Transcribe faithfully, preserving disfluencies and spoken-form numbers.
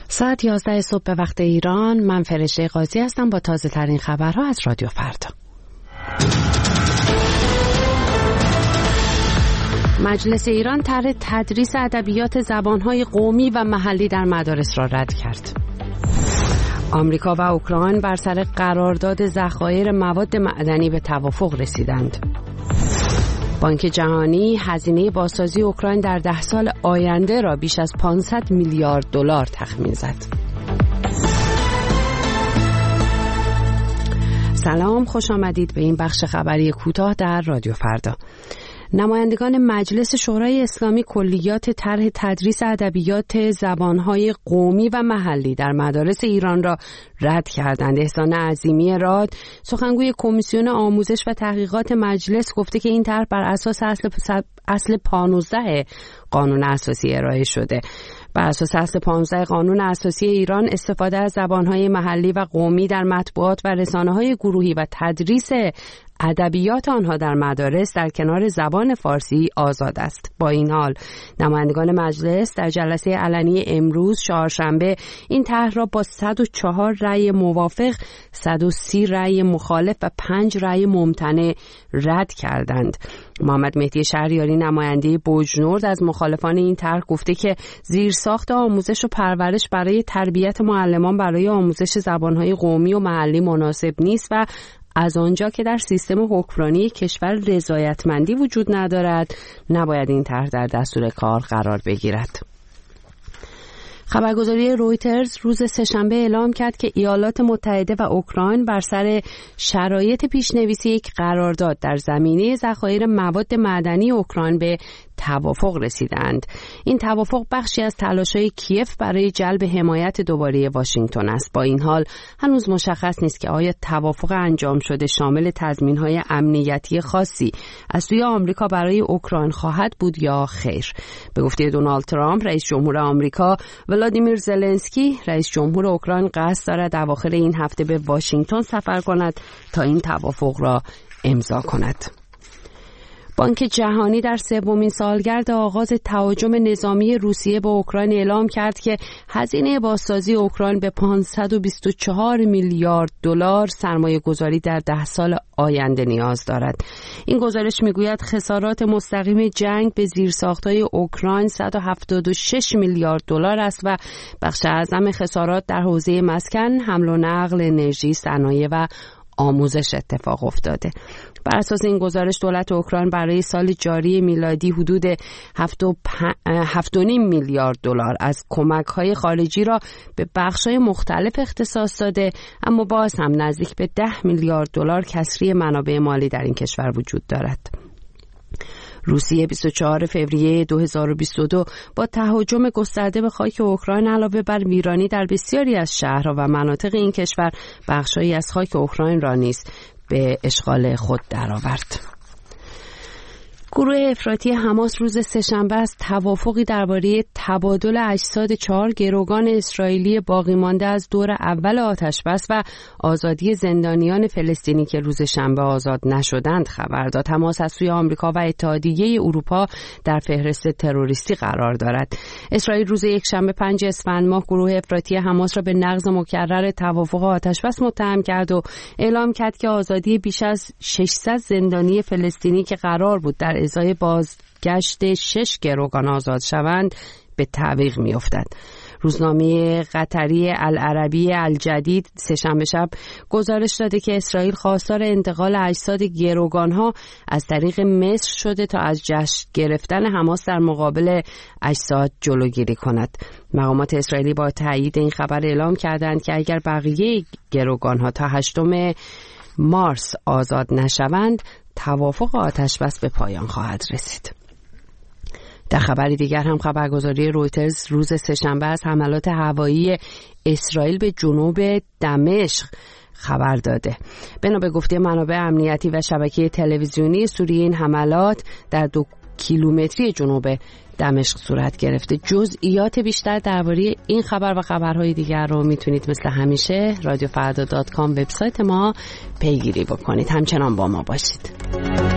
ساعت یازده صبح به وقت ایران. من فرشته قاضی هستم با تازه ترین خبرها از رادیو فردا. مجلس ایران طرح تدریس ادبیات زبانهای قومی و محلی در مدارس را رد کرد. آمریکا و اوکراین بر سر قرارداد ذخایر مواد معدنی به توافق رسیدند. بانک جهانی هزینه بازسازی اوکراین در ده سال آینده را بیش از پانصد میلیارد دلار تخمین زد. سلام، خوش آمدید به این بخش خبری کوتاه در رادیو فردا. نمایندگان مجلس شورای اسلامی کلیات طرح تدریس ادبیات زبانهای قومی و محلی در مدارس ایران را رد کردند. احسان عظیمی راد، سخنگوی کمیسیون آموزش و تحقیقات مجلس، گفته که این طرح بر اساس اصل اصل پانزده قانون اساسی ارائه شده. بر اساس اصل پانزده قانون اساسی ایران، استفاده از زبانهای محلی و قومی در مطبوعات و رسانه‌های گروهی و تدریس ادبیات آنها در مدارس در کنار زبان فارسی آزاد است. با این حال نمایندگان مجلس در جلسه علنی امروز چهارشنبه این طرح را با صد و چهار رأی موافق، صد و سی رأی مخالف و پنج رأی ممتنع رد کردند. محمد مهدی شهریاری، نماینده بوجنورد، از مخالفان این طرح گفته که زیرساخت آموزش و پرورش برای تربیت معلمان برای آموزش زبانهای قومی و محلی مناسب نیست و از آنجا که در سیستم حکمرانی کشور رضایتمندی وجود ندارد، نباید این طرح در دستور کار قرار بگیرد. خبرگزاری رویترز روز سه‌شنبه اعلام کرد که ایالات متحده و اوکراین بر سر شرایط پیشنویسی یک قرارداد در زمینه ذخایر مواد معدنی اوکراین به توافق رسیدند. این توافق بخشی از تلاش‌های کیف برای جلب حمایت دوباره واشنگتن است. با این حال هنوز مشخص نیست که آیا توافق انجام شده شامل تضمین‌های امنیتی خاصی از سوی آمریکا برای اوکراین خواهد بود یا خیر. به گفته دونالد ترامپ، رئیس جمهور آمریکا، ولادیمیر زلنسکی، رئیس جمهور اوکراین، قصد دارد اواخر این هفته به واشنگتن سفر کند تا این توافق را امضا کند. بانک جهانی در سومین سالگرد آغاز تهاجم نظامی روسیه به اوکراین اعلام کرد که هزینه بازسازی اوکراین به پانصد و بیست و چهار میلیارد دلار سرمایه گذاری در ده سال آینده نیاز دارد. این گزارش میگوید خسارات مستقیم جنگ به زیرساخت‌های اوکراین صد و هفتاد و شش میلیارد دلار است و بخش اعظم خسارات در حوزه مسکن، حمل و نقل، انرژی، صنایع و آموزش اتفاق افتاده. بر اساس این گزارش دولت اوکراین برای سال جاری میلادی حدود هفت و نیم میلیارد دلار از کمک‌های خارجی را به بخش‌های مختلف اختصاص داده، اما باز هم نزدیک به ده میلیارد دلار کسری منابع مالی در این کشور وجود دارد. روسیه بیست و چهارم فوریه دو هزار و بیست و دو با تهاجم گسترده به خاک اوکراین علاوه بر ویرانی در بسیاری از شهرها و مناطق این کشور، بخش‌هایی از خاک اوکراین را نیز به اشغال خود درآورد. گروه افراطی حماس روز سه‌شنبه از توافقی درباره تبادل اجساد چهار گروگان اسرائیلی باقی مانده از دور اول آتشبس و آزادی زندانیان فلسطینی که روز شنبه آزاد نشدند خبر داد. حماس از سوی آمریکا و اتحادیه اروپا در فهرست تروریستی قرار دارد. اسرائیل روز یکشنبه پنج اسفند ماه گروه افراطی حماس را به نقض مکرر توافق آتشبس متهم کرد و اعلام کرد که آزادی بیش از ششصد زندانی فلسطینی که قرار بود در ازای بازگشت شش گروگان آزاد شوند به تعویق می افتد. روزنامه قطری العربی الجدید سه‌شنبه شب گزارش داده که اسرائیل خواستار انتقال اجساد گروگانها از طریق مصر شده تا از جشن گرفتن حماس در مقابل اجساد جلوگیری کند. مقامات اسرائیلی با تایید این خبر اعلام کردند که اگر بقیه گروگانها تا هشتم مارس آزاد نشوند، توافق آتشبس به پایان خواهد رسید. در خبری دیگر هم خبرگزاری رویترز روز سه‌شنبه از حملات هوایی اسرائیل به جنوب دمشق خبر داده. بنا به گفته منابع امنیتی و شبکه تلویزیونی سوریه، این حملات در دو کیلومتری جنوب دمشق صورت گرفته. جزئیات بیشتر درباره این خبر و خبرهای دیگر رو میتونید مثل همیشه رادیو فردا دات کام وبسایت ما پیگیری بکنید. همچنان با ما باشید.